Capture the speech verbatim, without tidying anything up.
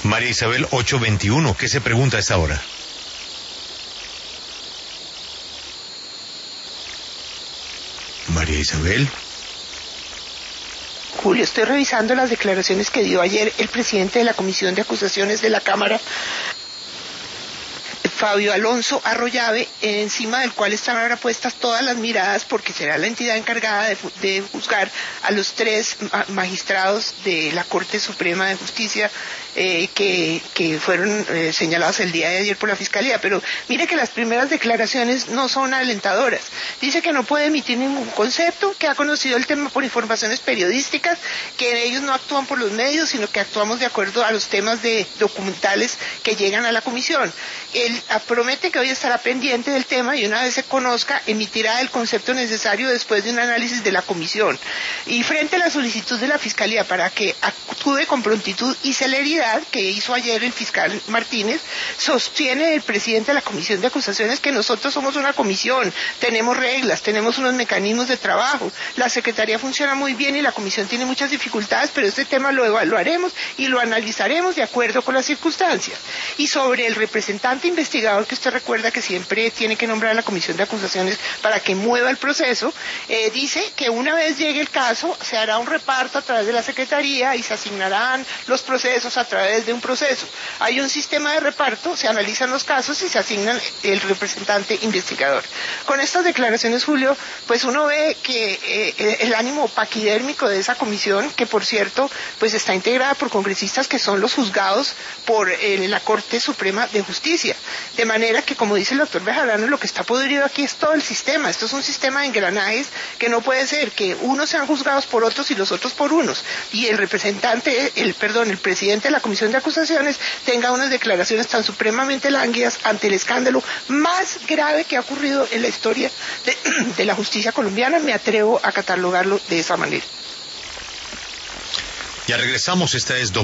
María Isabel ocho veintiuno, ¿qué se pregunta a esta hora? María Isabel. Julio, estoy revisando las declaraciones que dio ayer el presidente de la Comisión de Acusaciones de la Cámara, Fabio Alonso Arroyave, encima del cual están ahora puestas todas las miradas, porque será la entidad encargada de, de juzgar a los tres magistrados de la Corte Suprema de Justicia eh, que, que fueron eh, señalados el día de ayer por la Fiscalía. Pero mire que las primeras declaraciones no son alentadoras. Dice que no puede emitir ningún concepto, que ha conocido el tema por informaciones periodísticas, que ellos no actúan por los medios, sino que actuamos de acuerdo a los temas de documentales que llegan a la comisión. Él promete que hoy estará pendiente del tema y una vez se conozca, emitirá el concepto necesario después de un análisis de la comisión. Y frente a la solicitud de la Fiscalía para que actúe con prontitud y celeridad que hizo ayer el fiscal Martínez, sostiene el presidente de la Comisión de Acusaciones que nosotros somos una comisión, tenemos reglas, tenemos unos mecanismos de trabajo, la Secretaría funciona muy bien y la comisión tiene muchas dificultades, pero este tema lo evaluaremos y lo analizaremos de acuerdo con las circunstancias. Y sobre el representante investigador, que usted recuerda que siempre tiene que nombrar a la Comisión de Acusaciones para que mueva el proceso, eh, dice que una vez llegue el caso se hará un reparto a través de la Secretaría y se asignarán los procesos a través de un proceso. Hay un sistema de reparto, se analizan los casos y se asignan el representante investigador. Con estas declaraciones, Julio, pues uno ve que eh, el ánimo paquidérmico de esa comisión, que por cierto pues está integrada por congresistas que son los juzgados por eh, la Corte Suprema de Justicia. De manera que, como dice el doctor Bejarano, lo que está podrido aquí es todo el sistema. Esto es un sistema de engranajes que no puede ser que unos sean juzgados por otros y los otros por unos. Y el representante, el perdón, el presidente de la Comisión de Acusaciones tenga unas declaraciones tan supremamente lánguidas ante el escándalo más grave que ha ocurrido en la historia de, de la justicia colombiana. Me atrevo a catalogarlo de esa manera. Ya regresamos, esta es